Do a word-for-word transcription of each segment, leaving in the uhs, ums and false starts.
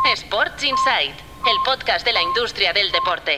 Sports Insight, el podcast de la industria del deporte.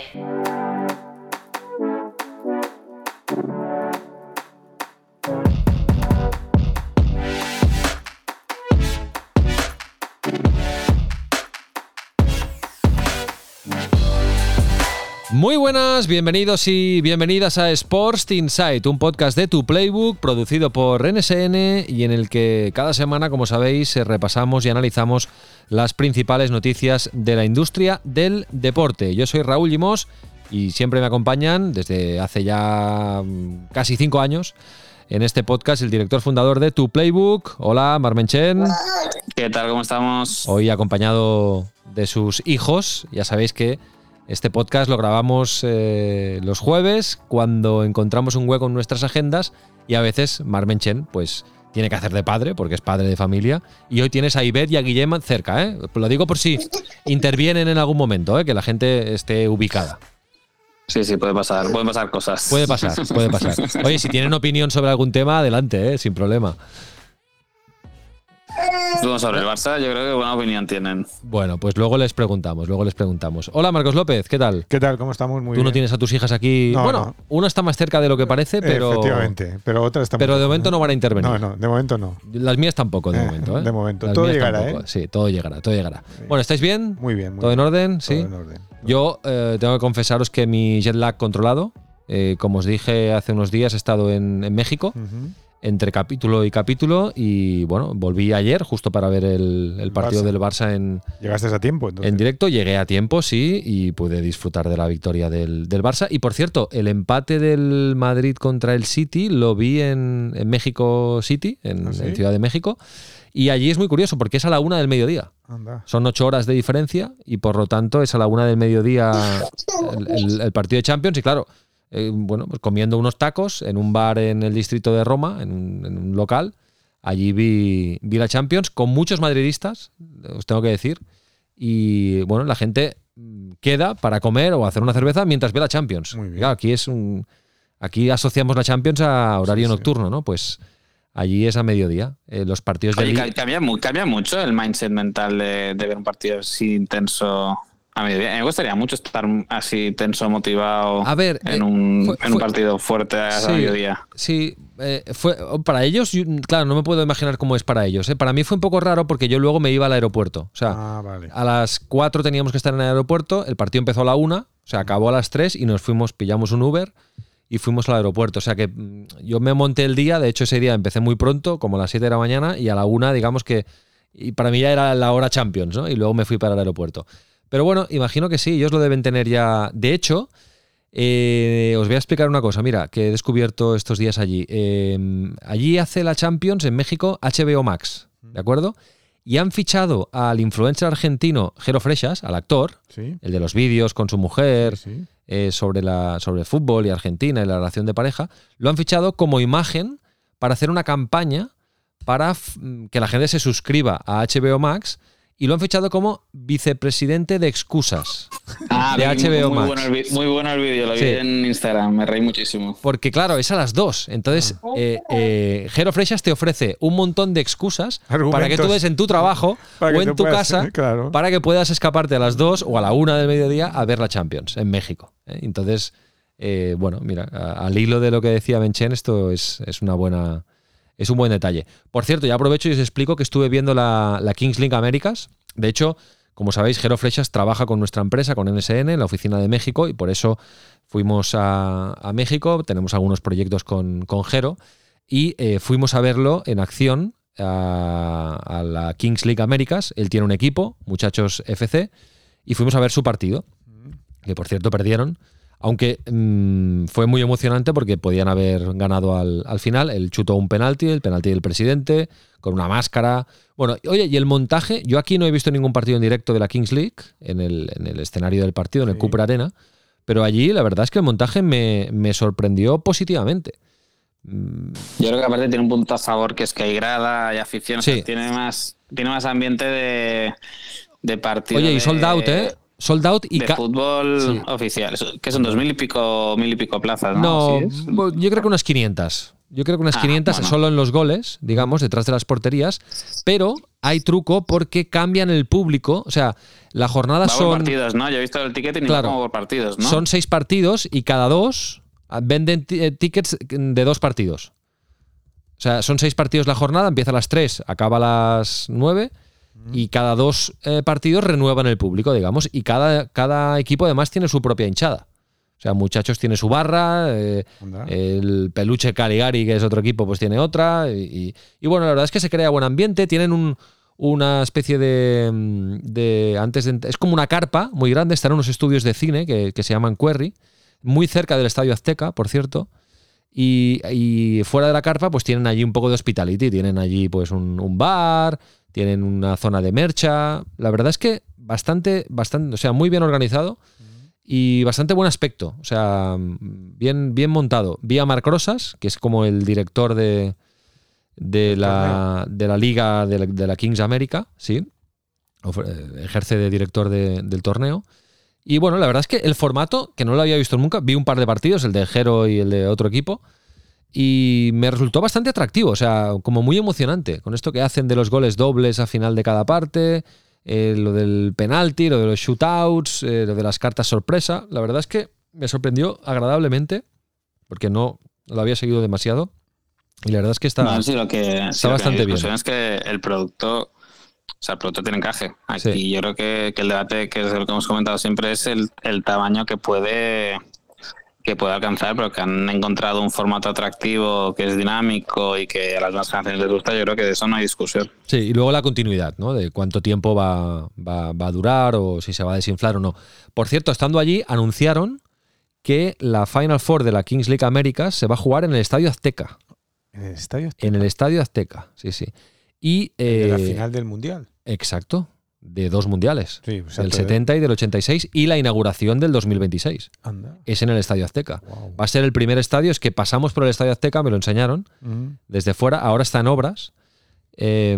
Muy buenas, bienvenidos y bienvenidas a Sports Insight, un podcast de Tu Playbook producido por N S N y en el que cada semana, como sabéis, repasamos y analizamos las principales noticias de la industria del deporte. Yo soy Raúl Limós y siempre me acompañan desde hace ya casi cinco años en este podcast el director fundador de Tu Playbook. Hola, Marmenchen. ¿Qué tal? ¿Cómo estamos? Hoy acompañado de sus hijos. Ya sabéis que este podcast lo grabamos eh, los jueves cuando encontramos un hueco en nuestras agendas y a veces Marmenchen pues tiene que hacer de padre porque es padre de familia y hoy tienes a Ivette y a Guillem cerca, ¿eh? Lo digo por si intervienen en algún momento, ¿eh? Que la gente esté ubicada. Sí, sí, puede pasar, pueden pasar cosas. Puede pasar, puede pasar. Oye, si tienen opinión sobre algún tema, adelante, ¿eh? Sin problema. Bueno, sobre el Barça, yo creo que buena opinión tienen. Bueno, pues luego les preguntamos, luego les preguntamos. Hola, Marcos López, ¿qué tal? ¿Qué tal? ¿Cómo estamos? Muy Tú bien. no tienes a tus hijas aquí. No, bueno, no. una está más cerca de lo que parece, pero. Efectivamente, pero otra está Pero muy de cerca, momento no van a intervenir. No, no, de momento no. Las mías tampoco, de Eh, momento. ¿eh? de momento. Las Todo mías llegará, tampoco. ¿eh? Sí, todo llegará, todo llegará. Sí. Bueno, ¿estáis bien? Muy bien. Muy ¿Todo bien. en orden? Todo Sí. en orden. Yo eh, tengo que confesaros que mi jet lag controlado, eh, como os dije hace unos días, he estado en, en México. Uh-huh. Entre capítulo y capítulo y bueno, volví ayer justo para ver el, el partido Barça. del Barça en, Llegaste a tiempo, entonces. en directo. Llegué a tiempo, sí, y pude disfrutar de la victoria del, del Barça. Y por cierto, el empate del Madrid contra el City lo vi en, en México City, en, ¿Ah, sí? en Ciudad de México. Y allí es muy curioso porque es a la una del mediodía. Anda. Son ocho horas de diferencia y por lo tanto es a la una del mediodía el, el- el partido de Champions. Y claro, eh, bueno, pues comiendo unos tacos en un bar en el distrito de Roma, en un, en un local. Allí vi, vi la Champions con muchos madridistas, os tengo que decir. Y bueno, la gente queda para comer o hacer una cerveza mientras ve la Champions. Muy bien. Claro, aquí es un, aquí asociamos la Champions a horario Sí, sí. nocturno, ¿no? Pues allí es a mediodía. Eh, los partidos de Oye, Liga- ca- cambia, mu- cambia mucho el mindset mental de, de ver un partido así intenso a mediodía. Me gustaría mucho estar así tenso, motivado A ver, en, eh, un, fue- en un fue- partido fuerte a Sí. mediodía. Sí, eh, fue para ellos, yo- claro, no me puedo imaginar cómo es para ellos. ¿eh? Para mí fue un poco raro porque yo luego me iba al aeropuerto. O sea, Ah, vale. a las cuatro teníamos que estar en el aeropuerto, el partido empezó a la una, o sea, acabó a las tres y nos fuimos, pillamos un Uber y fuimos al aeropuerto. O sea que mm, yo me monté el día, de hecho ese día empecé muy pronto, como a las siete de la mañana, y a la una, digamos que, y para mí ya era la hora Champions, ¿no? Y luego me fui para el aeropuerto. Pero bueno, imagino que sí, ellos lo deben tener ya. De hecho, eh, os voy a explicar una cosa, mira, que he descubierto estos días allí. Eh, allí hace la Champions en México H B O Max, ¿de acuerdo? Y han fichado al influencer argentino Jero Freixas, al actor, Sí. el de los vídeos con su mujer, Sí. eh, sobre, la, sobre el fútbol y Argentina y la relación de pareja, lo han fichado como imagen para hacer una campaña para f- que la gente se suscriba a H B O Max y lo han fichado como vicepresidente de excusas Ah, de muy- H B O muy, Max. Bueno el vi- muy bueno el vídeo, lo Sí. vi en Instagram, me reí muchísimo. Porque claro, es a las dos. Entonces, eh, eh, Jero Freixas te ofrece un montón de excusas para que Argumentos. tú des en tu trabajo Para o que en te tu puedas- casa claro. para que puedas escaparte a las dos o a la una del mediodía a ver la Champions en México. ¿eh? Entonces, eh, bueno, mira, a- al hilo de lo que decía Benchen, esto es, es una buena... Es un buen detalle. Por cierto, ya aprovecho y os explico que estuve viendo la, la Kings League Américas. De hecho, como sabéis, Jero Freixas trabaja con nuestra empresa, con N S N, en la oficina de México, y por eso fuimos a, a México. Tenemos algunos proyectos con, con Jero y eh, fuimos a verlo en acción a, a la Kings League Américas. Él tiene un equipo, Muchachos F C, y fuimos a ver su partido, que por cierto perdieron. Aunque mmm, fue muy emocionante porque podían haber ganado al, al final. Él chutó un penalti, el penalti del presidente, con una máscara. Bueno, oye, y el montaje, yo aquí no he visto ningún partido en directo de la Kings League, en el, en el escenario del partido, en el Sí. Cooper Arena, pero allí la verdad es que el montaje me, me sorprendió positivamente. Mm, Yo creo que aparte tiene un punto a favor, que es que hay grada, hay afición, o sea, Sí. tiene más, tiene más ambiente de, de partido. Oye, y de- sold out, ¿eh? Sold out y de ca- fútbol Sí. oficial, Eso- que son dos mil y pico, mil y pico plazas, ¿no? No, ¿Sí es? bo- yo creo que unas quinientas. Yo creo que unas Ah, quinientas bueno. solo en los goles, digamos, detrás de las porterías. Pero hay truco porque cambian el público. O sea, la jornada Va son... por partidos, ¿no? Yo he visto el ticketing y Claro. va como por partidos, ¿no? Son seis partidos y cada dos venden t- eh, tickets de dos partidos. O sea, son seis partidos la jornada, empieza a las tres, acaba a las nueve y cada dos eh, partidos renuevan el público, digamos, y cada, cada equipo además tiene su propia hinchada. O sea, Muchachos tiene su barra, eh, Anda. el Peluche Caligari, que es otro equipo, pues tiene otra. Y, y- y bueno, la verdad es que se crea buen ambiente. Tienen un, una especie de, de antes de, es como una carpa muy grande. Están unos estudios de cine que, que se llaman Querry, muy cerca del Estadio Azteca, por cierto. Y, y fuera de la carpa, pues tienen allí un poco de hospitality. Tienen allí pues un, un bar, tienen una zona de mercha. La verdad es que bastante, bastante, o sea, muy bien organizado. Y bastante buen aspecto, o sea, bien, bien montado. Vi a Marc Rosas, que es como el director de, de, la, de la liga de la, de la Kings America, sí. Ofre- Ejerce de director de- del torneo. Y bueno, la verdad es que el formato, que no lo había visto nunca, vi un par de partidos, el de Jero y el de otro equipo, y me resultó bastante atractivo, o sea, como muy emocionante, con esto que hacen de los goles dobles a final de cada parte. Eh, lo del penalti, lo de los shootouts, eh, lo de las cartas sorpresa. La verdad es que me sorprendió agradablemente, porque no lo había seguido demasiado. Y la verdad es que está, No, sí, lo que, sí, está lo que bastante hay bien. discusión es que el producto, o sea, el producto tiene encaje. Aquí Sí. yo creo que, que el debate, que es lo que hemos comentado siempre, es el, el tamaño que puede que puede alcanzar, pero que han encontrado un formato atractivo, que es dinámico y que a las nuevas generaciones les gusta. Yo creo que de eso no hay discusión. Sí, y luego la continuidad, ¿no? De cuánto tiempo va, va, va a durar o si se va a desinflar o no. Por cierto, estando allí, anunciaron que la Final Four de la Kings League Américas se va a jugar en el Estadio Azteca. En el estadio. En el Estadio Azteca, sí, sí. Y, De la eh, final del mundial. exacto, de dos mundiales. Sí, o sea, Del te- setenta y del ochenta y seis y la inauguración del dos mil veintiséis. Anda. Es en el Estadio Azteca. Wow. Va a ser el primer estadio, es que pasamos por el Estadio Azteca, me lo enseñaron Mm. desde fuera, ahora está en obras. Eh,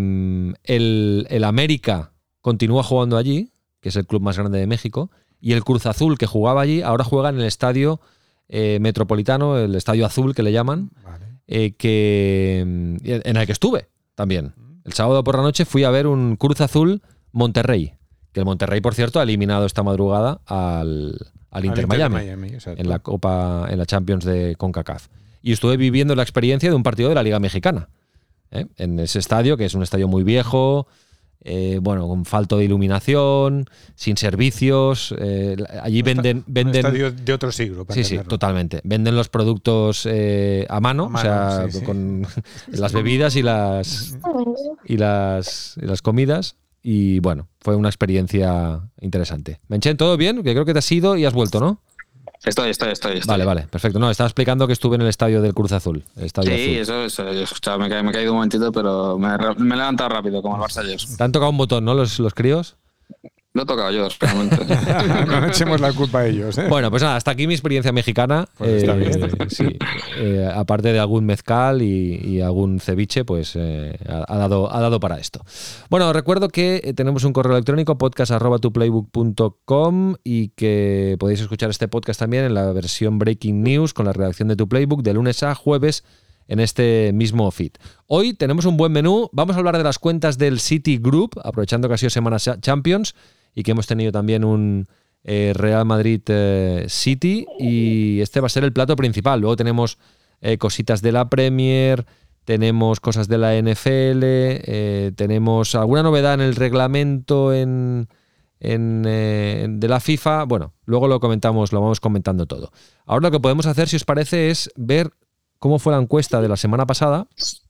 el, el América continúa jugando allí, que es el club más grande de México, y el Cruz Azul, que jugaba allí, ahora juega en el Estadio eh, Metropolitano, el Estadio Azul que le llaman, Vale. eh, que, en el que estuve también. El sábado por la noche fui a ver un Cruz Azul Monterrey, que el Monterrey, por cierto, ha eliminado esta madrugada al, al Inter, Al Miami, Miami, exacto. en la Copa, en la Champions de CONCACAF. Y estuve viviendo la experiencia de un partido de la Liga Mexicana, ¿eh? En ese estadio, que es un estadio muy viejo, eh, bueno, con falto de iluminación, sin servicios. eh, allí Un esta- venden, Un venden estadio de otro siglo. para Sí, sí, entenderlo. totalmente. Venden los productos eh, a mano, A mano, o sea, sí, sí. con las bebidas y las y las, y las comidas. Y bueno, fue una experiencia interesante. Menchen, ¿todo bien? Que creo que te has ido y has vuelto, ¿no? Estoy, estoy, estoy. estoy. Vale, vale, perfecto. No, estaba explicando que estuve en el estadio del Cruz Azul. El estadio Sí, azul. eso, eso, yo he escuchado, me, he ca- me he caído un momentito, pero me, he ra- me he levantado rápido, como el Barça ayer. Te han tocado un botón, ¿no? Los, los críos. Lo he tocado yo, realmente. No echemos la culpa a ellos. ¿eh? Bueno, pues nada, hasta aquí mi experiencia mexicana. Pues está Eh, bien. sí. Eh, aparte de algún mezcal y, y algún ceviche, pues eh, ha, ha dado, ha dado para esto. Bueno, recuerdo que eh, tenemos un correo electrónico, podcast arroba tu playbook punto com, y que podéis escuchar este podcast también en la versión Breaking News con la redacción de Tu Playbook de lunes a jueves en este mismo feed. Hoy tenemos un buen menú. Vamos a hablar de las cuentas del City Group, aprovechando que ha sido Semana Champions y que hemos tenido también un eh, Real Madrid eh, City, y este va a ser el plato principal. Luego tenemos eh, cositas de la Premier, tenemos cosas de la N F L, eh, tenemos alguna novedad en el reglamento en, en, eh, de la FIFA. Bueno, luego lo comentamos, lo vamos comentando todo. Ahora lo que podemos hacer, si os parece, es ver cómo fue la encuesta de la semana pasada,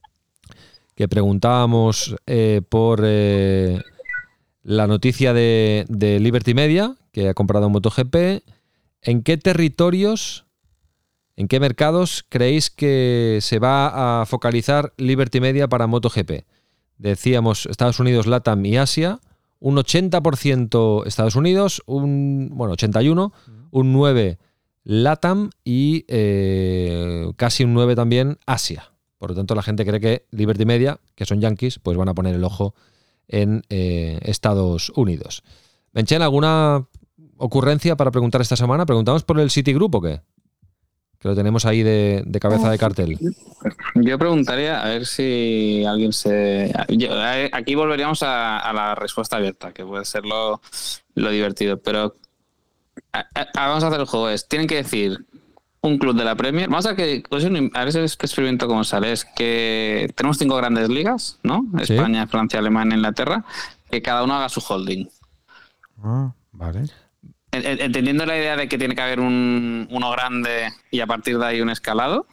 que preguntábamos eh, por eh, la noticia de, de Liberty Media, que ha comprado MotoGP. ¿En qué territorios, en qué mercados creéis que se va a focalizar Liberty Media para MotoGP? Decíamos Estados Unidos, LATAM y Asia. Un ochenta por ciento Estados Unidos, un bueno, ochenta y uno, un nueve LATAM y eh, casi un nueve también Asia. Por lo tanto, la gente cree que Liberty Media, que son yankees, pues van a poner el ojo en eh, Estados Unidos. Menchen, ¿alguna ocurrencia para preguntar esta semana? ¿Preguntamos por el Citigroup o qué? que lo tenemos ahí de, de cabeza de cartel. Yo preguntaría a ver si alguien se... Yo, aquí volveríamos a, a la respuesta abierta, que puede ser lo, lo divertido, pero a, a, vamos a hacer el juego. Es, tienen que decir un club de la Premier. Vamos a, que, a ver si este experimento cómo sale. Es que tenemos cinco grandes ligas, ¿no? ¿Sí? España, Francia, Alemania, Inglaterra, que cada uno haga su holding. Ah, vale. Entendiendo la idea de que tiene que haber un, uno grande y a partir de ahí un escalado,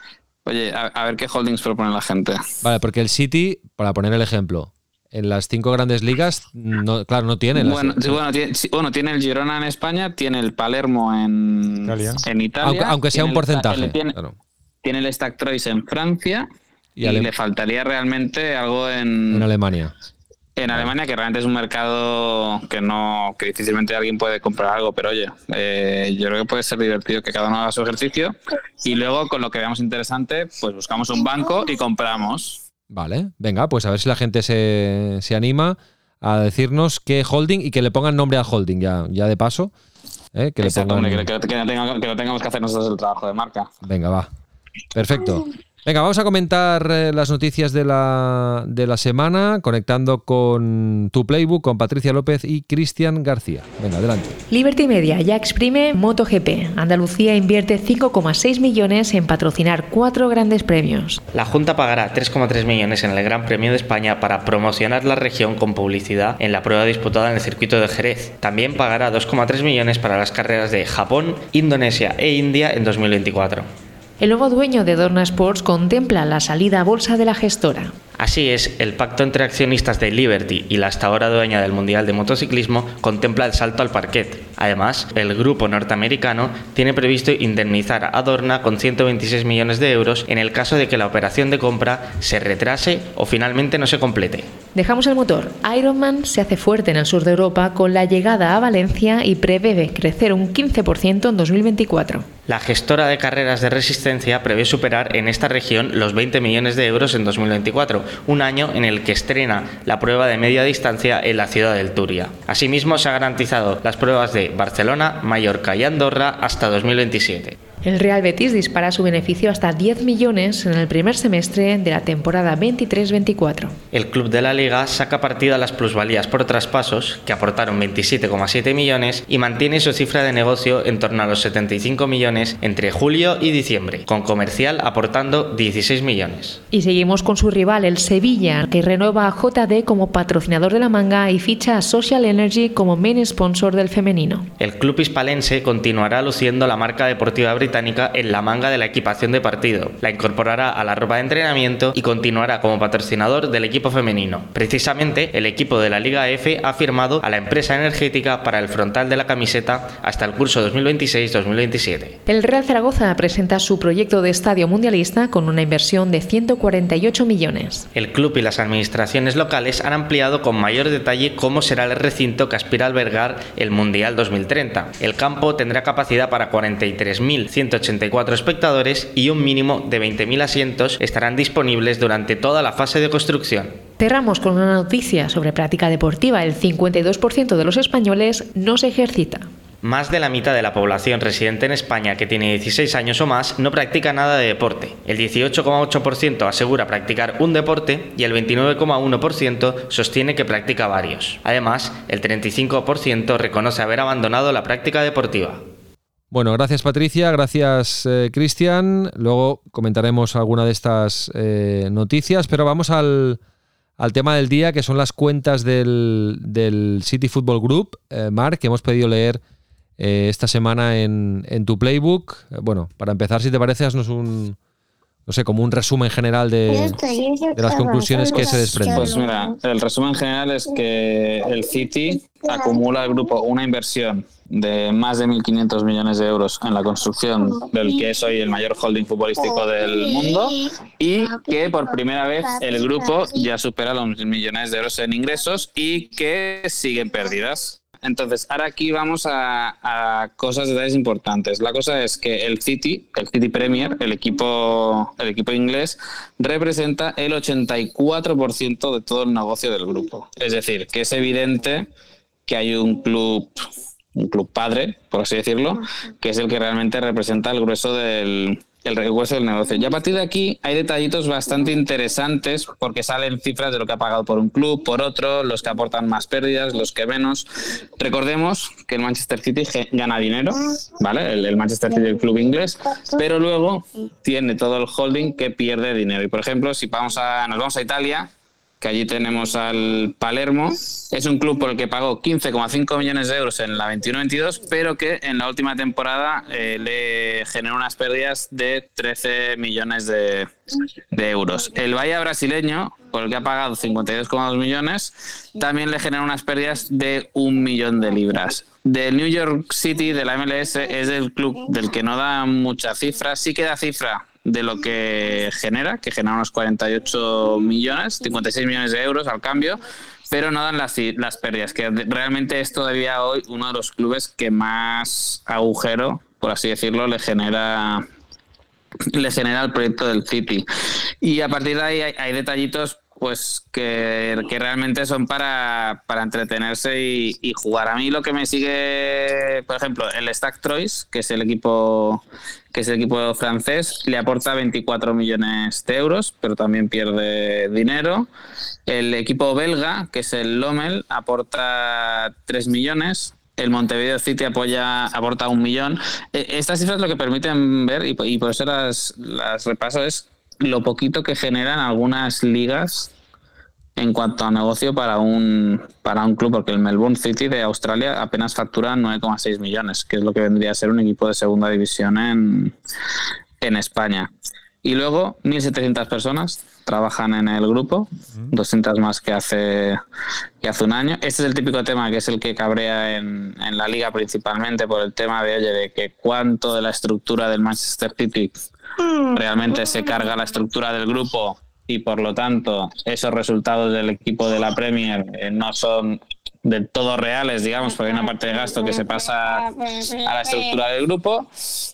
oye, a, a ver qué holdings propone la gente. Vale, porque el City, para poner el ejemplo, en las cinco grandes ligas, no, claro, no tiene. Bueno, las... sí, bueno, tiene, sí, bueno, tiene el Girona en España, tiene el Palermo en Italia, en Italia aunque, aunque sea un porcentaje. El, tiene, claro. tiene el Stade Troyes en Francia y, y Ale... le faltaría realmente algo en... En Alemania. En Alemania, que realmente es un mercado que no que difícilmente alguien puede comprar algo, pero oye, eh, yo creo que puede ser divertido que cada uno haga su ejercicio y luego con lo que veamos interesante, pues buscamos un banco y compramos. Vale, venga, pues a ver si la gente se, se anima a decirnos qué holding y que le pongan nombre al holding ya, ya de paso. ¿eh? Que, Exacto, le pongan... que, que, que, no tenga, que no tengamos que hacer nosotros el trabajo de marca. Venga, va. Perfecto. Venga, vamos a comentar eh, las noticias de la, de la semana, conectando con tu Playbook, con Patricia López y Cristian García. Venga, adelante. Liberty Media ya exprime MotoGP. Andalucía invierte cinco coma seis millones en patrocinar cuatro grandes premios. La Junta pagará tres coma tres millones en el Gran Premio de España para promocionar la región con publicidad en la prueba disputada en el circuito de Jerez. También pagará dos coma tres millones para las carreras de Japón, Indonesia e India en dos mil veinticuatro. El nuevo dueño de Dorna Sports contempla la salida a bolsa de la gestora. Así es, el pacto entre accionistas de Liberty y la hasta ahora dueña del Mundial de Motociclismo contempla el salto al parquet. Además, el grupo norteamericano tiene previsto indemnizar a Dorna con ciento veintiséis millones de euros en el caso de que la operación de compra se retrase o finalmente no se complete. Dejamos el motor. Ironman se hace fuerte en el sur de Europa con la llegada a Valencia y prevé crecer un quince por ciento en dos mil veinticuatro. La gestora de carreras de resistencia prevé superar en esta región los veinte millones de euros en dos mil veinticuatro, un año en el que estrena la prueba de media distancia en la ciudad del Túria. Asimismo, se ha garantizado las pruebas de Barcelona, Mallorca y Andorra hasta dos mil veintisiete. El Real Betis dispara su beneficio hasta diez millones en el primer semestre de la temporada veintitrés veinticuatro. El club de la Liga saca partido a las plusvalías por traspasos, que aportaron veintisiete coma siete millones, y mantiene su cifra de negocio en torno a los setenta y cinco millones entre julio y diciembre, con Comercial aportando dieciséis millones. Y seguimos con su rival, el Sevilla, que renueva a J D como patrocinador de la manga y ficha a Social Energy como main sponsor del femenino. El club hispalense continuará luciendo la marca deportiva británica en la manga de la equipación de partido, la incorporará a la ropa de entrenamiento y continuará como patrocinador del equipo femenino. Precisamente, el equipo de la Liga F ha firmado a la empresa energética para el frontal de la camiseta hasta el curso dos mil veintiséis dos mil veintisiete. El Real Zaragoza presenta su proyecto de estadio mundialista con una inversión de ciento cuarenta y ocho millones. El club y las administraciones locales han ampliado con mayor detalle cómo será el recinto que aspira a albergar el Mundial dos mil treinta. El campo tendrá capacidad para cuarenta y tres mil ciento ochenta y cuatro espectadores y un mínimo de veinte mil asientos estarán disponibles durante toda la fase de construcción. Cerramos con una noticia sobre práctica deportiva. El cincuenta y dos por ciento de los españoles no se ejercita. Más de la mitad de la población residente en España que tiene dieciséis años o más no practica nada de deporte. El dieciocho coma ocho por ciento asegura practicar un deporte y el veintinueve coma uno por ciento sostiene que practica varios. Además, el treinta y cinco por ciento reconoce haber abandonado la práctica deportiva. Bueno, gracias Patricia, gracias eh, Cristian. Luego comentaremos alguna de estas eh, noticias, pero vamos al, al tema del día, que son las cuentas del, del City Football Group, eh, Marc, que hemos podido leer eh, esta semana en, en tu Playbook. Eh, bueno, para empezar, si te parece, haznos un, no sé, como un resumen general de, de las conclusiones que se desprenden. Pues mira, el resumen general es que el City acumula al grupo una inversión de más de mil quinientos millones de euros en la construcción del que es hoy el mayor holding futbolístico del mundo y que por primera vez el grupo ya supera los mil millones de euros en ingresos y que siguen pérdidas. Entonces, ahora aquí vamos a, a cosas, detalles importantes. La cosa es que el City, el City Premier, el equipo, el equipo inglés, representa el ochenta y cuatro por ciento de todo el negocio del grupo. Es decir, que es evidente que hay un club un club padre, por así decirlo, que es el que realmente representa el grueso del, el grueso del negocio. Y a partir de aquí hay detallitos bastante interesantes porque salen cifras de lo que ha pagado por un club, por otro, los que aportan más pérdidas, los que menos. Recordemos que el Manchester City gana dinero, ¿vale? El, el Manchester City, el club inglés, pero luego tiene todo el holding que pierde dinero. Y por ejemplo, si vamos a, nos vamos a Italia, que allí tenemos al Palermo, es un club por el que pagó quince coma cinco millones de euros en la veintiuno veintidós, pero que en la última temporada eh, le generó unas pérdidas de trece millones de, de euros. El Bahía brasileño, por el que ha pagado cincuenta y dos coma dos millones, también le generó unas pérdidas de un millón de libras. Del New York City, de la M L S, es el club del que no da mucha cifra, sí que da cifra de lo que genera, que genera unos cuarenta y ocho millones, cincuenta y seis millones de euros al cambio, pero no dan las, las pérdidas, que realmente es todavía hoy uno de los clubes que más agujero, por así decirlo, le genera le genera el proyecto del City. Y a partir de ahí hay, hay detallitos pues que, que realmente son para, para entretenerse y, y jugar. A mí lo que me sigue, por ejemplo, el Stade Troyes, que es el equipo que es el equipo francés, le aporta veinticuatro millones de euros, pero también pierde dinero. El equipo belga, que es el Lommel, aporta tres millones. El Montevideo City apoya, aporta un millón. Estas cifras lo que permiten ver, y, y por eso las, las repaso, es lo poquito que generan algunas ligas en cuanto a negocio para un para un club, porque el Melbourne City de Australia apenas factura nueve coma seis millones, que es lo que vendría a ser un equipo de segunda división en, en España. Y luego mil setecientas personas trabajan en el grupo, doscientas más que hace que hace un año. Este es el típico tema que es el que cabrea en, en la liga principalmente por el tema de, oye, de que cuánto de la estructura del Manchester City realmente se carga la estructura del grupo y por lo tanto esos resultados del equipo de la Premier eh, no son del todo reales, digamos, porque hay una parte de gasto que se pasa a la estructura del grupo.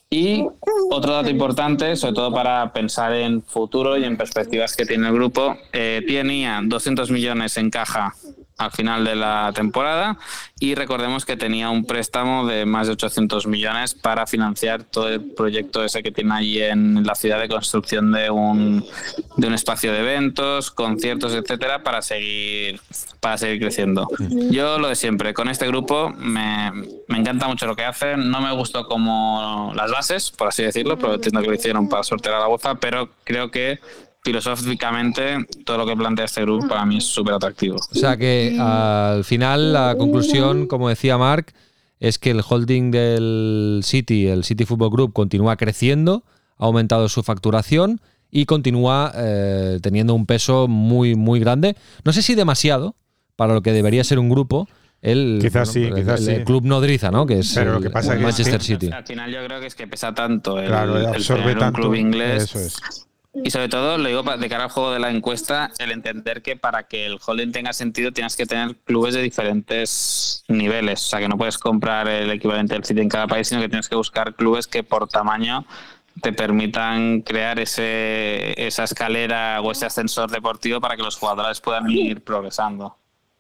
Y otro dato importante, sobre todo para pensar en futuro y en perspectivas que tiene el grupo, eh, tenía doscientos millones en caja al final de la temporada y recordemos que tenía un préstamo de más de ochocientos millones para financiar todo el proyecto ese que tiene allí en la ciudad de construcción de un de un espacio de eventos, conciertos, etcétera, para seguir para seguir creciendo. Yo lo de siempre, con este grupo me, me encanta mucho lo que hacen, no me gustó como las bases, por así decirlo, pero entiendo que lo hicieron para sortear a la UEFA, pero creo que filosóficamente todo lo que plantea este grupo para mí es súper atractivo. O sea que al final la conclusión, como decía Marc, es que el holding del City, el City Football Group, continúa creciendo, ha aumentado su facturación y continúa eh, teniendo un peso muy, muy grande. No sé si demasiado para lo que debería ser un grupo. El, quizás bueno, sí, quizás el, sí. el club nodriza, ¿no? Que es Pero el, lo que pasa el que Manchester es que, City. Al final yo creo que es que pesa tanto el, claro, el absorbe tener un tanto, club inglés. Eso es. Y sobre todo, lo digo de cara al juego de la encuesta, el entender que para que el holding tenga sentido tienes que tener clubes de diferentes niveles. O sea, que no puedes comprar el equivalente del City en cada país, sino que tienes que buscar clubes que por tamaño te permitan crear ese esa escalera o ese ascensor deportivo para que los jugadores puedan ir progresando.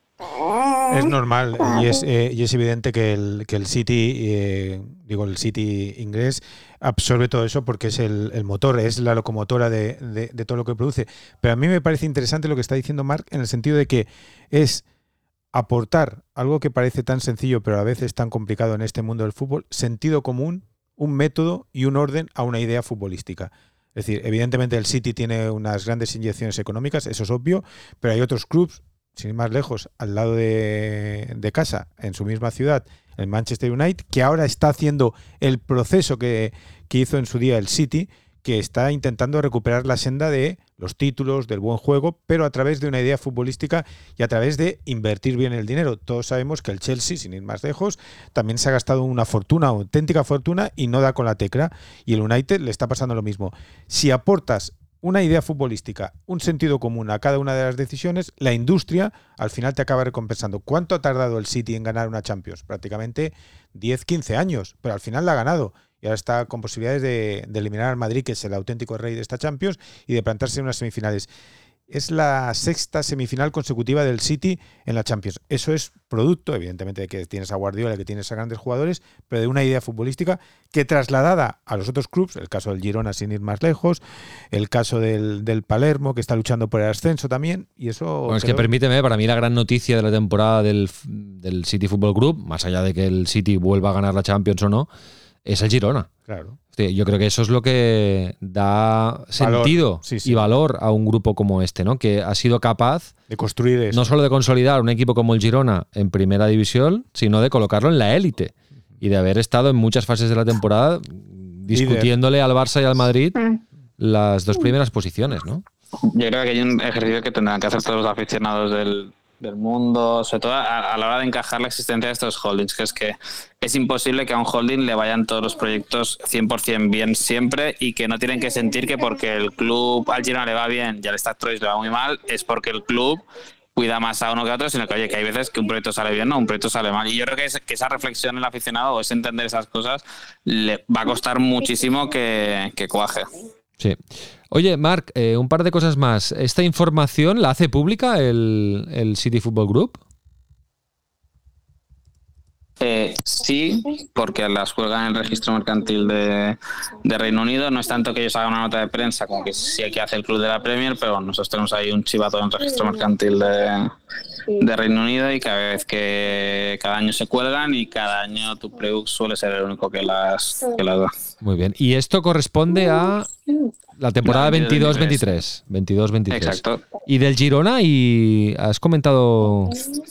Es normal y es, eh, y es evidente que el, que el City, eh, digo el City inglés, absorbe todo eso porque es el, el motor, es la locomotora de, de, de todo lo que produce. Pero a mí me parece interesante lo que está diciendo Marc en el sentido de que es aportar algo que parece tan sencillo pero a veces tan complicado en este mundo del fútbol, sentido común, un método y un orden a una idea futbolística. Es decir, evidentemente el City tiene unas grandes inyecciones económicas, eso es obvio, pero hay otros clubes, sin ir más lejos, al lado de, de casa, en su misma ciudad, el Manchester United, que ahora está haciendo el proceso que, que hizo en su día el City, que está intentando recuperar la senda de los títulos, del buen juego, pero a través de una idea futbolística y a través de invertir bien el dinero. Todos sabemos que el Chelsea, sin ir más lejos, también se ha gastado una fortuna, auténtica fortuna, y no da con la tecla, y el United le está pasando lo mismo. Si aportas una idea futbolística, un sentido común a cada una de las decisiones, la industria al final te acaba recompensando. ¿Cuánto ha tardado el City en ganar una Champions? Prácticamente diez, quince años, pero al final la ha ganado. Y ahora está con posibilidades de, de eliminar al Madrid, que es el auténtico rey de esta Champions, y de plantarse en unas semifinales. es la sexta semifinal consecutiva del City en la Champions. Eso es producto, evidentemente, de que tienes a Guardiola, que tienes a grandes jugadores, pero de una idea futbolística que trasladada a los otros clubes, el caso del Girona sin ir más lejos, el caso del, del Palermo, que está luchando por el ascenso también, y eso... Bueno, es que permíteme, para mí la gran noticia de la temporada del, del City Football Group, más allá de que el City vuelva a ganar la Champions o no, es el Girona. Claro. Yo creo que eso es lo que da sentido valor, sí, sí. y valor a un grupo como este, ¿no? Que ha sido capaz de construir eso. No solo de consolidar un equipo como el Girona en primera división, sino de colocarlo en la élite y de haber estado en muchas fases de la temporada discutiéndole al Barça y al Madrid las dos primeras posiciones, ¿no? Yo creo que hay un ejercicio que tendrán que hacer todos los aficionados del, del mundo, sobre todo a, a la hora de encajar la existencia de estos holdings, que es que es imposible que a un holding le vayan todos los proyectos cien por ciento bien siempre y que no tienen que sentir que porque el club al Girona le va bien y al Stade Troyes le va muy mal, es porque el club cuida más a uno que a otro, sino que oye, que hay veces que un proyecto sale bien o un proyecto sale mal. Y yo creo que, es, que esa reflexión en el aficionado o ese entender esas cosas le va a costar muchísimo que, que cuaje. Sí. Oye, Marc, eh, un par de cosas más. ¿Esta información la hace pública el, el City Football Group? Eh, sí, porque las cuelgan en el registro mercantil de, de Reino Unido. No es tanto que ellos hagan una nota de prensa como que sí que hace el club de la Premier, pero nosotros tenemos ahí un chivato en el registro mercantil de, de Reino Unido y cada vez que cada año se cuelgan y cada año tu Playbook suele ser el único que las, que las da. Muy bien. Y esto corresponde a la temporada veintidós veintitrés. veintidós veintitrés. Exacto. ¿Y del Girona? ¿Y has comentado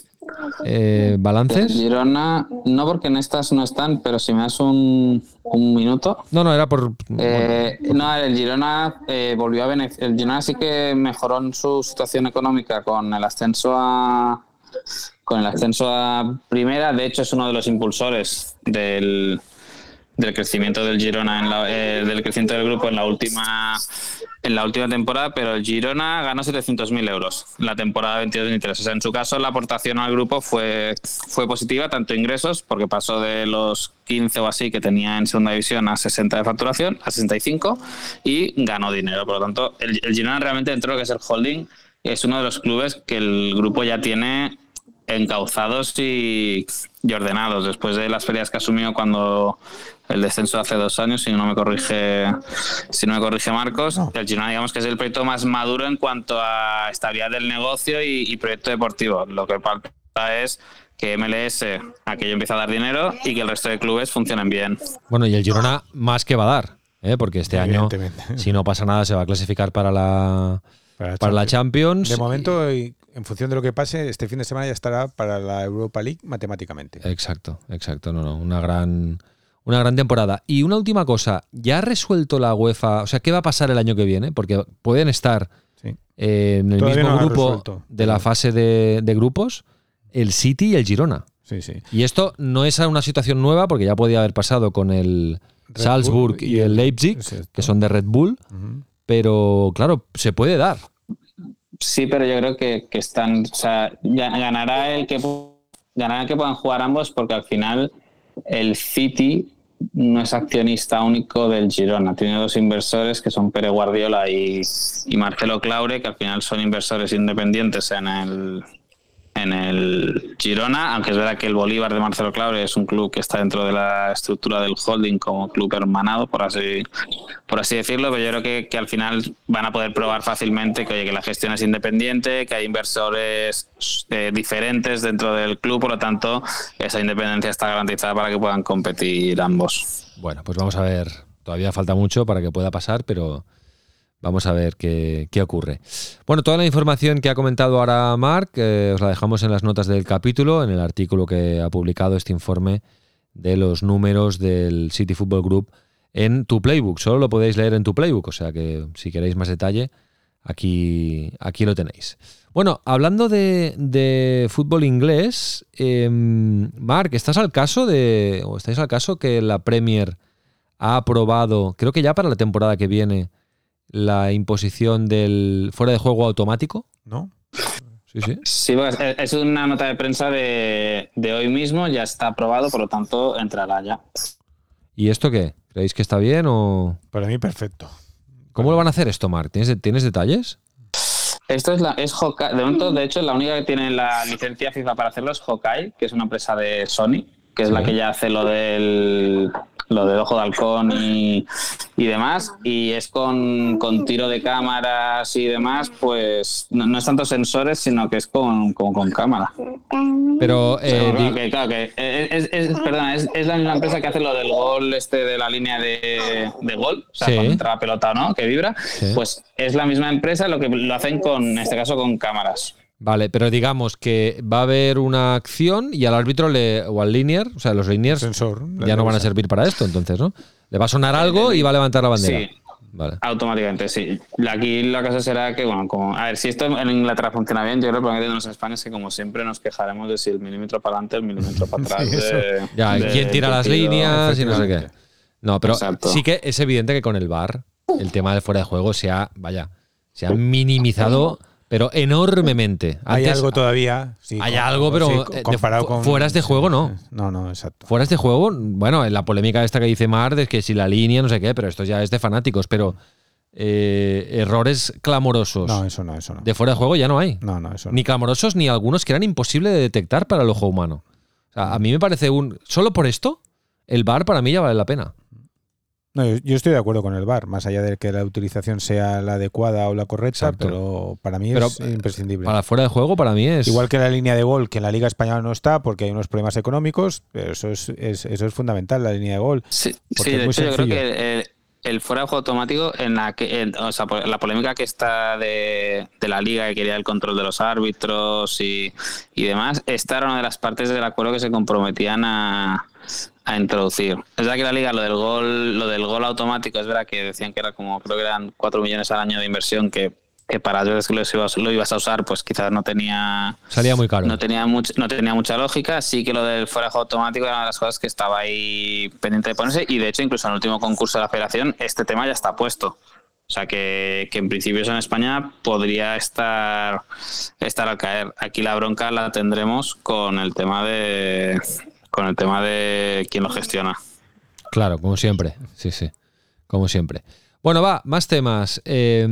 eh, balances? El Girona, no, porque en estas no están, pero si me das un, un minuto. No, no, era por... Eh, no, el Girona eh, volvió a beneficiar. El Girona sí que mejoró en su situación económica con el ascenso a con el ascenso a primera. De hecho, es uno de los impulsores del del crecimiento del Girona en la, eh, del crecimiento del grupo en la última en la última temporada, pero el Girona ganó setecientos mil euros en la temporada veintidós veintitrés. O sea, en su caso la aportación al grupo fue fue positiva, tanto ingresos, porque pasó de los quince o así que tenía en segunda división a sesenta de facturación, a sesenta y cinco, y ganó dinero. Por lo tanto, el, el Girona realmente, dentro de lo que es el holding, es uno de los clubes que el grupo ya tiene encauzados y, y ordenados, después de las pérdidas que asumió cuando el descenso hace dos años, si no me corrige si no me corrige Marcos. El Girona, digamos que es el proyecto más maduro en cuanto a estabilidad del negocio y, y proyecto deportivo. Lo que falta es que M L S, aquello empiece a dar dinero y que el resto de clubes funcionen bien. Bueno, y el Girona más que va a dar, ¿eh? Porque este año, si no pasa nada, se va a clasificar para la, para, para la Champions. De momento, y en función de lo que pase, este fin de semana ya estará para la Europa League matemáticamente. Exacto, exacto. No, no, una gran... Una gran temporada. Y una última cosa, ¿ya ha resuelto la UEFA? O sea, ¿qué va a pasar el año que viene? Porque pueden estar sí. eh, en el Todavía mismo no grupo de la fase de, de grupos, el City y el Girona. Sí, sí. Y esto no es una situación nueva, porque ya podía haber pasado con el Red Salzburg Bull y el Leipzig, que son de Red Bull, uh-huh. Pero claro, se puede dar. Sí, pero yo creo que, que están... O sea, ganará el que, ganará el que puedan jugar ambos, porque al final el City no es accionista único del Girona. Tiene dos inversores que son Pere Guardiola y, y Marcelo Claure, que al final son inversores independientes en el, en el Girona, aunque es verdad que el Bolívar de Marcelo Claure es un club que está dentro de la estructura del holding como club hermanado, por así, por así decirlo, pero yo creo que, que al final van a poder probar fácilmente que, oye, que la gestión es independiente, que hay inversores eh, diferentes dentro del club, por lo tanto esa independencia está garantizada para que puedan competir ambos. Bueno, pues vamos a ver, todavía falta mucho para que pueda pasar, pero vamos a ver qué, qué ocurre. Bueno, toda la información que ha comentado ahora Marc eh, os la dejamos en las notas del capítulo, en el artículo que ha publicado este informe de los números del City Football Group en Tu Playbook. Solo lo podéis leer en Tu Playbook, o sea que si queréis más detalle, aquí, aquí lo tenéis. Bueno, hablando de, de fútbol inglés, eh, Marc, ¿estás al caso de, o estáis al caso que la Premier ha aprobado, creo que ya para la temporada que viene, la imposición del fuera de juego automático? ¿No? Sí, sí. Sí, pues es una nota de prensa de, de hoy mismo, ya está aprobado, por lo tanto entrará ya. ¿Y esto qué? ¿Creéis que está bien o...? Para mí perfecto. ¿Cómo lo van a hacer esto, Marc? ¿Tienes, ¿Tienes detalles? Esto es la es Hawkeye. De momento, de hecho, la única que tiene la licencia FIFA para hacerlo es Hawkeye, que es una empresa de Sony, que es sí. la que ya hace lo del lo del ojo de halcón y, y demás, y es con, con tiro de cámaras y demás, pues no, no es tanto sensores, sino que es con, con, con cámara. Pero, eh, Pero claro, que, claro, que es, es, es, perdona, es, es la misma empresa que hace lo del gol este de la línea de, de gol, o sea, sí. cuando entra la pelota, ¿no? Que vibra, sí. pues es la misma empresa, lo que lo hacen con, en este caso, con cámaras. Vale, pero digamos que va a haber una acción y al árbitro le, o al linear, o sea, los linears sensor, ya no van a servir para esto, entonces, ¿no? Le va a sonar algo y va a levantar la bandera. Sí, vale. Automáticamente, sí. Aquí la cosa será que, bueno, como, a ver, si esto en Inglaterra funciona bien, yo creo que lo que tenemos en España es que, como siempre, nos quejaremos de si el milímetro para adelante, el milímetro para atrás. Sí, de, ya, de, quién tira las líneas y no sé qué. No, pero Exacto. sí que es evidente que con el V A R el tema de fuera de juego se ha, vaya, se ha minimizado. Pero enormemente. Antes, hay algo todavía. Sí, hay con, algo, pero sí, comparado de, con fueras de juego no. No, no, exacto. Fueras de juego, bueno, en la polémica esta que dice Mar, de que si la línea, no sé qué, pero esto ya es de fanáticos, pero eh, errores clamorosos. No, eso no, eso no. De fuera de juego ya no hay. No, no, eso no. Ni clamorosos, ni algunos que eran imposibles de detectar para el ojo humano. O sea, a mí me parece un... Solo por esto, el V A R para mí ya vale la pena. No, yo, yo estoy de acuerdo con el V A R, más allá de que la utilización sea la adecuada o la correcta, Exacto. pero para mí pero, es imprescindible. Para fuera de juego, para mí es... Igual que la línea de gol, que en la Liga Española no está porque hay unos problemas económicos, pero eso es, es, eso es fundamental, la línea de gol. Sí, sí de hecho yo creo que el, el fuera de juego automático, en la que en, o sea, la polémica que está de, de la Liga, que quería el control de los árbitros y, y demás, esta era una de las partes del acuerdo que se comprometían a... a introducir. Es verdad que la Liga, lo del gol, lo del gol automático, es verdad que decían que era como, creo que eran cuatro millones al año de inversión, que, que para las veces que lo ibas, lo ibas a usar, pues quizás no tenía... Salía muy caro. No tenía, much, no tenía mucha lógica. Sí que lo del fuera de juego automático era una de las cosas que estaba ahí pendiente de ponerse, y de hecho incluso en el último concurso de la Federación este tema ya está puesto. O sea que, que en principio eso en España podría estar, estar al caer. Aquí la bronca la tendremos con el tema de... con el tema de quién lo gestiona. Claro, como siempre. Sí, sí. Como siempre. Bueno, va, más temas. Eh,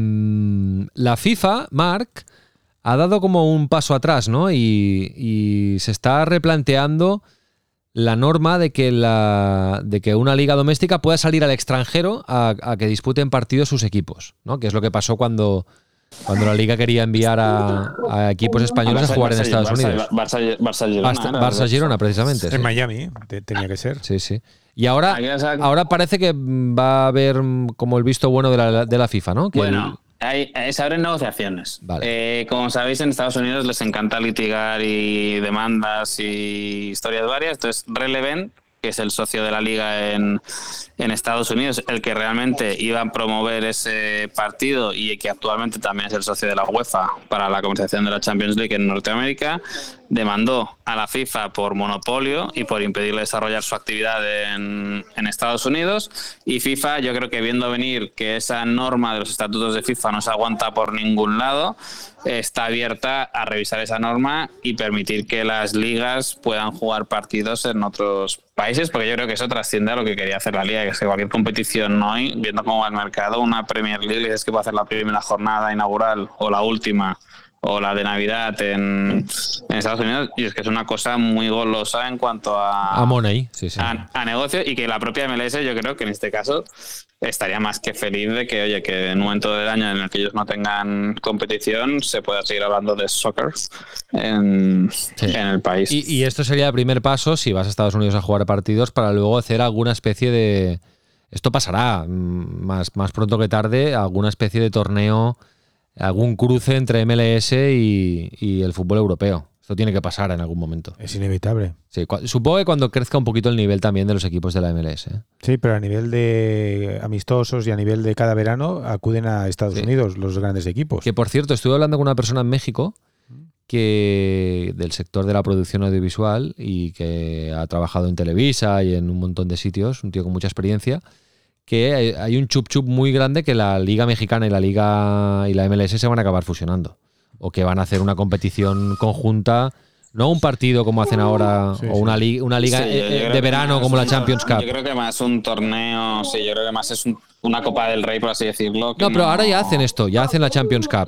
la FIFA, Marc, ha dado como un paso atrás, ¿no? Y, y se está replanteando la norma de que, la, de que una liga doméstica pueda salir al extranjero a, a que disputen partidos sus equipos, ¿no? Que es lo que pasó cuando... Cuando la Liga quería enviar a, a equipos españoles Barça, a jugar Barça, en Estados Barça, Unidos. Barça, Barça Girona. Barça, Barça Girona, precisamente. En sí. Miami, tenía que ser. Sí, sí. Y ahora, ahora parece que va a haber como el visto bueno de la, de la FIFA, ¿no? Que bueno, hay, se abren negociaciones. Vale. Eh, como sabéis, en Estados Unidos les encanta litigar y demandas y historias varias. Entonces, Relevant, que es el socio de la Liga en, en Estados Unidos, el que realmente iba a promover ese partido y que actualmente también es el socio de la UEFA para la conversación de la Champions League en Norteamérica, demandó a la FIFA por monopolio y por impedirle desarrollar su actividad en, en Estados Unidos. Y FIFA, yo creo que viendo venir que esa norma de los estatutos de FIFA no se aguanta por ningún lado, está abierta a revisar esa norma y permitir que las ligas puedan jugar partidos en otros países, porque yo creo que eso trasciende a lo que quería hacer la Liga, que es que cualquier competición hoy, viendo cómo va el mercado, una Premier League es que va a hacer la primera jornada inaugural o la última o la de Navidad en, en Estados Unidos, y es que es una cosa muy golosa en cuanto a a money, sí, sí. A, a negocio, y que la propia M L S, yo creo que en este caso estaría más que feliz de que, oye, que en un momento del año en el que ellos no tengan competición se pueda seguir hablando de soccer en, sí. en el país. Y, y esto sería el primer paso, si vas a Estados Unidos a jugar partidos, para luego hacer alguna especie de... Esto pasará más, más pronto que tarde, alguna especie de torneo, algún cruce entre M L S y, y el fútbol europeo. Esto tiene que pasar en algún momento. Es inevitable. Sí, supongo que cuando crezca un poquito el nivel también de los equipos de la M L S. ¿eh? Sí, pero a nivel de amistosos y a nivel de cada verano acuden a Estados sí. Unidos los grandes equipos. Que por cierto, estuve hablando con una persona en México que del sector de la producción audiovisual y que ha trabajado en Televisa y en un montón de sitios, un tío con mucha experiencia, que hay un chup chup muy grande que la Liga Mexicana y la Liga y la M L S se van a acabar fusionando. O que van a hacer una competición conjunta, no un partido como hacen ahora, sí, o una, li una liga sí, de verano como la Champions Cup. Yo creo que más un torneo, sí, yo creo que más es un, una Copa del Rey, por así decirlo. No, pero no... ahora ya hacen esto, ya hacen la Champions Cup.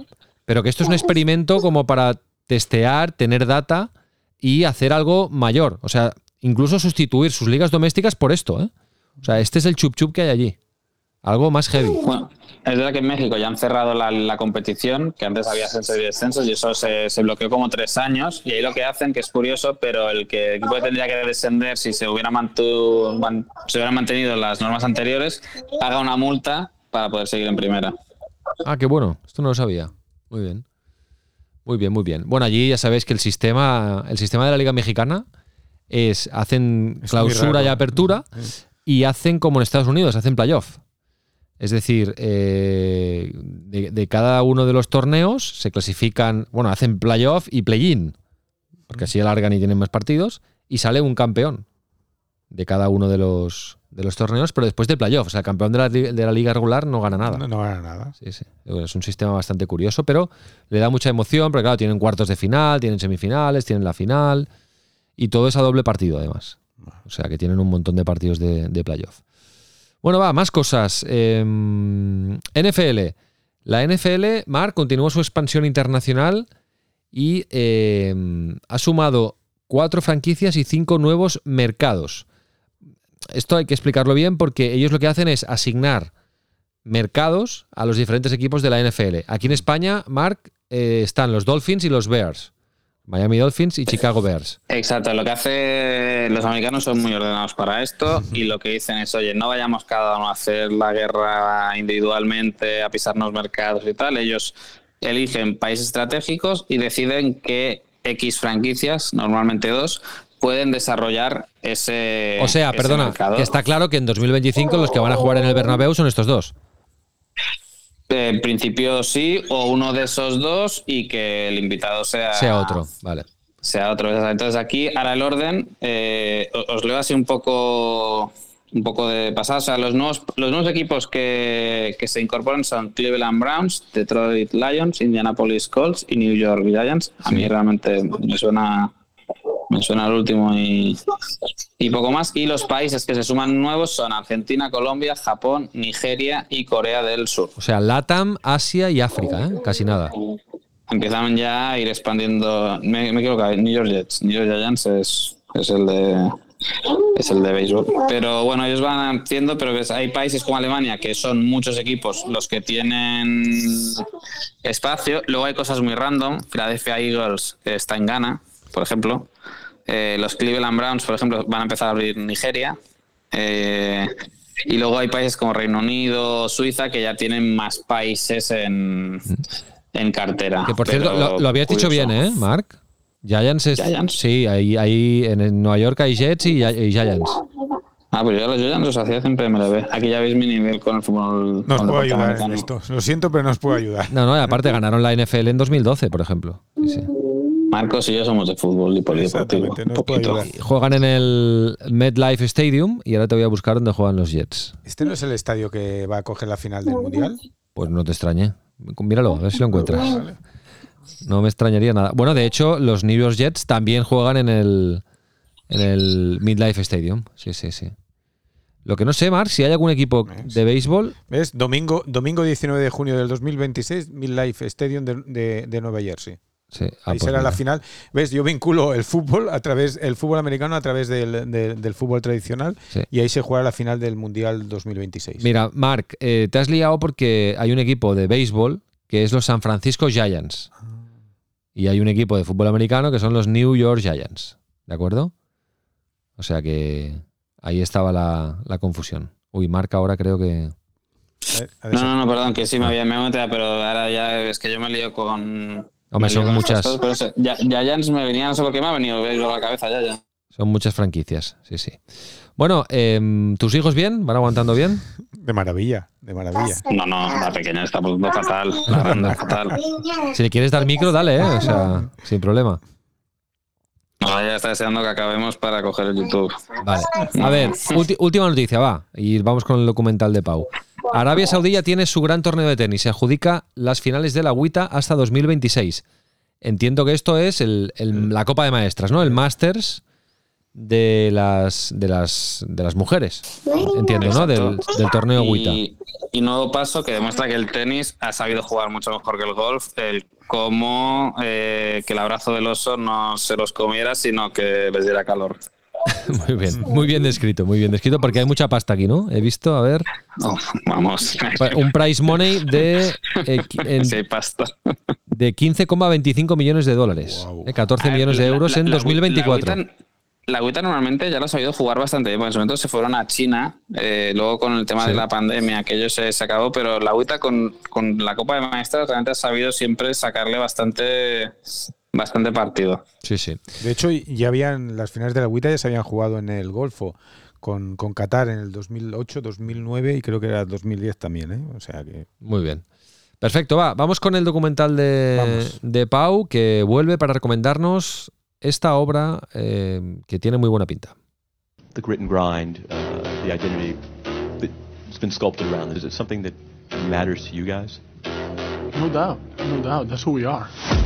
pero que esto es un experimento como para testear, tener data y hacer algo mayor. O sea, incluso sustituir sus ligas domésticas por esto, ¿eh? O sea, este es el chup chup que hay allí. Algo más heavy. Bueno, es verdad que en México ya han cerrado la, la competición, que antes había ascensos y descensos, y eso se, se bloqueó como tres años. Y ahí lo que hacen, que es curioso, pero el que el equipo que tendría que descender si se, hubiera mantu, man, se hubieran mantenido las normas anteriores, paga una multa para poder seguir en primera. Ah, qué bueno. Esto no lo sabía. Muy bien. Muy bien, muy bien. Bueno, allí ya sabéis que el sistema, el sistema de la Liga Mexicana es, hacen es clausura y apertura y hacen como en Estados Unidos, hacen playoff. Es decir, eh, de, de cada uno de los torneos se clasifican, bueno, hacen playoff y play-in, porque así alargan y tienen más partidos, y sale un campeón de cada uno de los, de los torneos, pero después de playoff. O sea, el campeón de la, de la liga regular no gana nada. No, no gana nada. Sí, sí. Es un sistema bastante curioso, pero le da mucha emoción, porque claro, tienen cuartos de final, tienen semifinales, tienen la final, y todo es a doble partido, además. O sea, que tienen un montón de partidos de, de playoff. Bueno, va, más cosas. Eh, N F L. La N F L, Marc, continúa su expansión internacional y eh, ha sumado cuatro franquicias y cinco nuevos mercados. Esto hay que explicarlo bien porque ellos lo que hacen es asignar mercados a los diferentes equipos de la N F L. Aquí en España, Marc, eh, están los Dolphins y los Bears. Miami Dolphins y Chicago Bears. Exacto, lo que hace los americanos son muy ordenados para esto y lo que dicen es, oye, no vayamos cada uno a hacer la guerra individualmente, a pisarnos mercados y tal. Ellos eligen países estratégicos y deciden que X franquicias, normalmente dos, pueden desarrollar ese O sea, ese perdona, mercado. que está claro que en dos mil veinticinco los que van a jugar en el Bernabéu son estos dos. En principio sí, o uno de esos dos y que el invitado sea... Sea otro, vale. Sea otro. Entonces aquí, ahora el orden, eh, os leo así un poco un poco de pasada. O sea, los nuevos, los nuevos equipos que, que se incorporan son Cleveland Browns, Detroit Lions, Indianapolis Colts y New York Giants. A mí realmente me suena... Me suena el último y, y poco más. Y los países que se suman nuevos son Argentina, Colombia, Japón, Nigeria y Corea del Sur. O sea, LATAM, Asia y África, ¿eh? Casi nada. Empiezan ya a ir expandiendo. Me, me equivoco, New York Jets. New York Giants es, es el de es el de béisbol. Pero bueno, ellos van haciendo, pero ves, hay países como Alemania que son muchos equipos los que tienen espacio. Luego hay cosas muy random. Philadelphia Eagles está en Ghana, por ejemplo. Eh, los Cleveland Browns, por ejemplo, van a empezar a abrir Nigeria. Eh, y luego hay países como Reino Unido, Suiza, que ya tienen más países en, en cartera. Que por cierto, lo, lo habías curioso. dicho bien, ¿eh, Marc? Giants es... Giants. Sí, ahí, ahí en Nueva York hay Jets y, y Giants. Ah, pues yo los Giants los hacía siempre M L B. Aquí ya veis mi nivel con el fútbol. No os puedo ayudar en esto. Lo siento, pero no os puedo ayudar. No, no, y aparte ganaron la N F L en dos mil doce, por ejemplo. Sí, sí. Marcos y yo somos de fútbol y polideportivo. No juegan en el MetLife Stadium y ahora te voy a buscar dónde juegan los Jets. ¿Este no es el estadio que va a coger la final del Mundial? Pues no te extrañe. Míralo, a ver si lo encuentras. No me extrañaría nada. Bueno, de hecho, los New York Jets también juegan en el, en el MetLife Stadium. Sí, sí, sí. Lo que no sé, Marc, si hay algún equipo de béisbol... ¿Ves? Domingo, domingo diecinueve de junio del dos mil veintiséis, MetLife Stadium de, de, de Nueva Jersey. Sí. Ah, Ahí pues será mira. la final. ¿Ves? Yo vinculo el fútbol a través el fútbol americano a través del, del, del fútbol tradicional Sí. y ahí se juega la final del Mundial dos mil veintiséis. Mira, Marc, eh, te has liado porque hay un equipo de béisbol que es los San Francisco Giants. Y hay un equipo de fútbol americano que son los New York Giants. ¿De acuerdo? O sea que ahí estaba la, la confusión. Uy, Marc ahora creo que... No, no, no, perdón, que sí me había, me había metido, pero ahora ya es que yo me lío con... Hombre, son con muchas... Cosas, pero eso, ya, Giants me venía, no sé por qué me ha venido a la cabeza ya, ya. Son muchas franquicias, sí, sí. Bueno, eh, ¿tus hijos bien? ¿Van aguantando bien? De maravilla, de maravilla. No, no, la pequeña está por fatal, la grande fatal. Si le quieres dar micro, dale, ¿eh? O sea, sin problema. No, ya está deseando que acabemos para coger el YouTube. Vale. A ver, ulti- última noticia, va. Y vamos con el documental de Pau. Arabia Saudí ya tiene su gran torneo de tenis. Se adjudica las finales de la Agüita hasta dos mil veintiséis. Entiendo que esto es el, el, la Copa de Maestras, ¿no? El Masters de las de las de las mujeres. Entiendo, ¿no? Del, del torneo Agüita. Y, y nuevo paso que demuestra que el tenis ha sabido jugar mucho mejor que el golf, el cómo eh, que el abrazo del oso no se los comiera, sino que les diera calor. Muy bien, muy bien descrito, muy bien descrito, porque hay mucha pasta aquí, ¿no? He visto, a ver... Oh, vamos. Un prize money de, eh, en, sí, pasta. de quince coma veinticinco millones de dólares. Wow. Eh, catorce millones de euros la, la, en dos mil veinticuatro. La, la agüita normalmente ya lo ha sabido jugar bastante bien, porque en su momento se fueron a China, eh, luego con el tema sí. de la pandemia, aquello se, se acabó, pero la agüita con, con la Copa de Maestras realmente ha sabido siempre sacarle bastante... Bastante partido. Sí, sí. De hecho, ya habían las finales de la agüita ya se habían jugado en el Golfo con, con Qatar en el dos mil ocho, dos mil nueve y creo que era dos mil diez también, ¿eh? O sea que... Muy bien. Perfecto, va. Vamos con el documental de, de Pau, que vuelve para recomendarnos esta obra eh, que tiene muy buena pinta. The grit and grind, uh, the identity that's been sculpted around it, is it something that matters to you guys? No doubt, no doubt. That's who we are.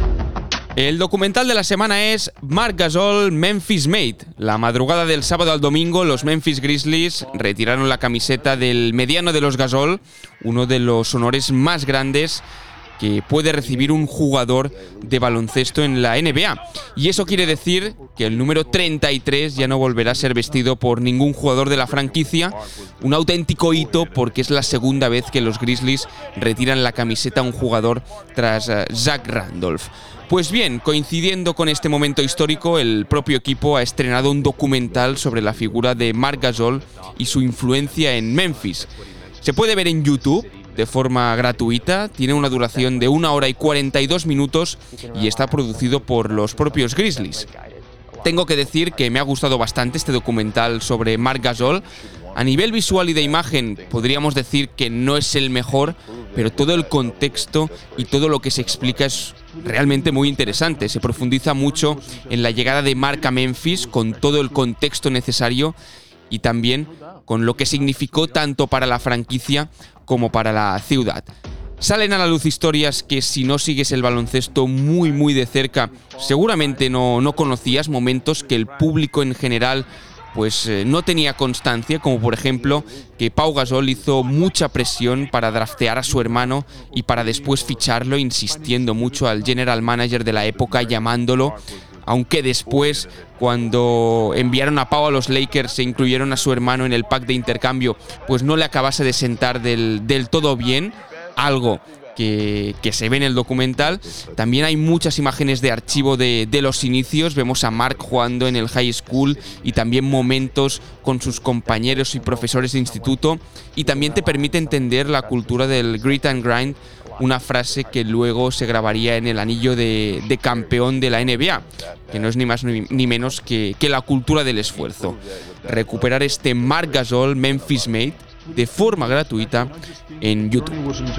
El documental de la semana es Marc Gasol, Memphis Made. La madrugada del sábado al domingo, los Memphis Grizzlies retiraron la camiseta del mediano de los Gasol, uno de los honores más grandes que puede recibir un jugador de baloncesto en la N B A. Y eso quiere decir que el número treinta y tres ya no volverá a ser vestido por ningún jugador de la franquicia. Un auténtico hito porque es la segunda vez que los Grizzlies retiran la camiseta a un jugador tras uh, Zach Randolph. Pues bien, coincidiendo con este momento histórico, el propio equipo ha estrenado un documental sobre la figura de Marc Gasol y su influencia en Memphis. Se puede ver en YouTube de forma gratuita, tiene una duración de una hora y cuarenta y dos minutos y está producido por los propios Grizzlies. Tengo que decir que me ha gustado bastante este documental sobre Marc Gasol. A nivel visual y de imagen podríamos decir que no es el mejor, pero todo el contexto y todo lo que se explica es realmente muy interesante. Se profundiza mucho en la llegada de Marc a Memphis con todo el contexto necesario y también con lo que significó tanto para la franquicia como para la ciudad. Salen a la luz historias que si no sigues el baloncesto muy muy de cerca, seguramente no, no conocías, momentos que el público en general pues eh, no tenía constancia, como por ejemplo que Pau Gasol hizo mucha presión para draftear a su hermano y para después ficharlo, insistiendo mucho al general manager de la época, llamándolo, aunque después, cuando enviaron a Pau a los Lakers e incluyeron a su hermano en el pack de intercambio, pues no le acabase de sentar del, del todo bien, algo Que, que se ve en el documental. También hay muchas imágenes de archivo de, de los inicios. Vemos a Marc jugando en el high school y también momentos con sus compañeros y profesores de instituto, y también te permite entender la cultura del grit and grind, una frase que luego se grabaría en el anillo de, de campeón de la N B A, que no es ni más ni, ni menos que, que la cultura del esfuerzo. Recuperar este Marc Gasol Memphis Made de forma gratuita en YouTube.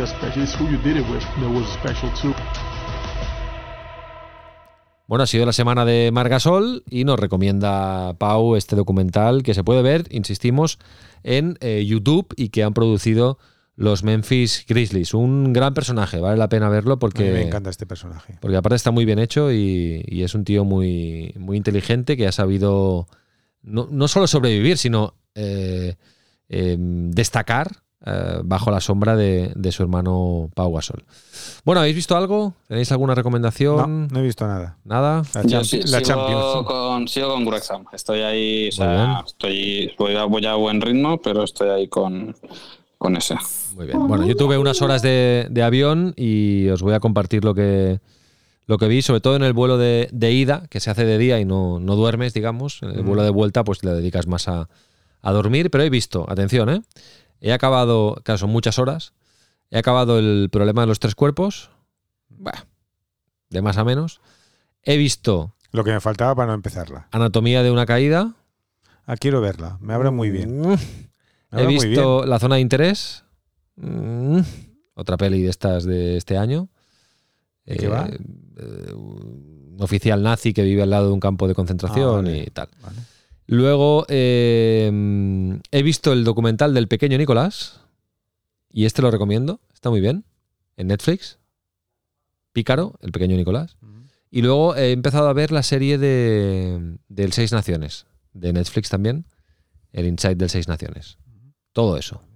Bueno, ha sido la semana de Marc Gasol y nos recomienda Pau este documental que se puede ver, insistimos, en eh, YouTube y que han producido los Memphis Grizzlies. Un gran personaje, vale la pena verlo porque... Me encanta este personaje. Porque aparte está muy bien hecho y, y es un tío muy, muy inteligente que ha sabido no, no solo sobrevivir, sino... Eh, Eh, destacar eh, bajo la sombra de, de su hermano Pau Gasol. Bueno, ¿habéis visto algo? ¿Tenéis alguna recomendación? No, no he visto nada. ¿Nada? La, Yo champi- sí, la sigo Champions. Con, sigo con Wrexham. Estoy ahí, o sea, estoy, voy a, voy a buen ritmo, pero estoy ahí con, con ese. Muy bien. Bueno, yo tuve unas horas de, de avión y os voy a compartir lo que, lo que vi, sobre todo en el vuelo de, de ida, que se hace de día y no, no duermes, digamos. En el vuelo de vuelta pues le dedicas más a a dormir, pero he visto, atención, ¿eh? He acabado, claro, son muchas horas, he acabado el problema de los tres cuerpos, bah, de más a menos. He visto... Lo que me faltaba para no empezarla. Anatomía de una caída. Ah, quiero verla, me habla muy bien. Mm. He visto La zona de interés, mm. otra peli de estas de este año. ¿De qué va? Eh, un oficial nazi que vive al lado de un campo de concentración ah, vale. y tal. Vale. Luego eh, he visto el documental del pequeño Nicolás y este lo recomiendo, está muy bien, en Netflix, Pícaro, el pequeño Nicolás. Uh-huh. Y luego he empezado a ver la serie de del Seis Naciones, de Netflix también, el Inside del Seis Naciones. Uh-huh. Todo eso.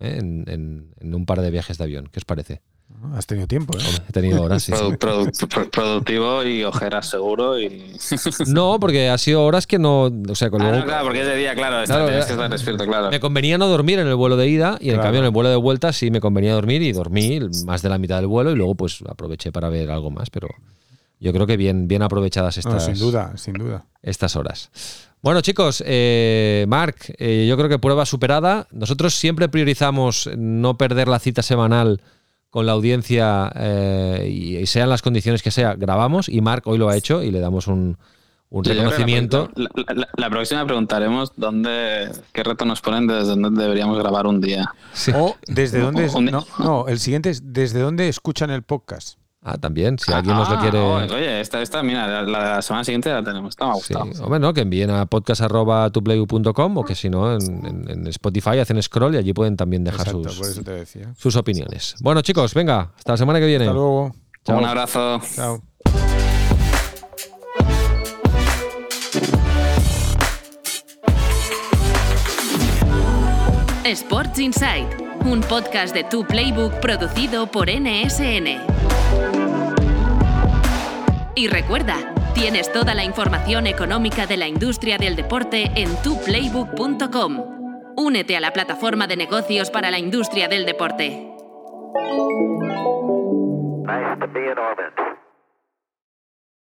¿eh? en, en, en un par de viajes de avión. ¿Qué os parece? Has tenido tiempo, ¿eh? He tenido horas, sí. Produ- produ- productivo y ojeras seguro. Y... No, porque ha sido horas que no... O sea, con ah, luego, no, claro, porque es de día, claro. Está, Claro, tienes eh, que estar despierto, claro. me convenía no dormir en el vuelo de ida y en Claro. cambio en el vuelo de vuelta sí me convenía dormir y dormí más de la mitad del vuelo y luego pues aproveché para ver algo más, pero yo creo que bien, bien aprovechadas No, estas, sin duda, sin duda. estas horas. Bueno, chicos, eh, Marc, eh, yo creo que prueba superada. Nosotros siempre priorizamos no perder la cita semanal con la audiencia eh, y, y sean las condiciones que sea, grabamos y Marc hoy lo ha hecho y le damos un, un Sí, yo creo que reconocimiento. La, la- la- la próxima preguntaremos dónde, qué reto nos ponen desde dónde deberíamos grabar un día. Sí. O desde dónde... es- Un- no, no, el siguiente es desde dónde escuchan el podcast. Ah, también, si alguien nos lo Ah, quiere... Oye, esta, esta, mira, la, la semana siguiente la tenemos. Está, me ha Sí. gustado. Hombre, no, que envíen a podcast arroba tuplaybook punto com o que si no en, en- en Spotify hacen scroll y allí pueden también dejar Exacto, sus, por eso te decía. sus opiniones. Bueno, chicos, venga, hasta la semana que viene. Hasta luego. Chao. Un abrazo. Chao. Sports Insight, un podcast de Tu Playbook producido por N S N. Y recuerda, tienes toda la información económica de la industria del deporte en tu playbook punto com. Únete a la plataforma de negocios para la industria del deporte. Nice to be in orbit.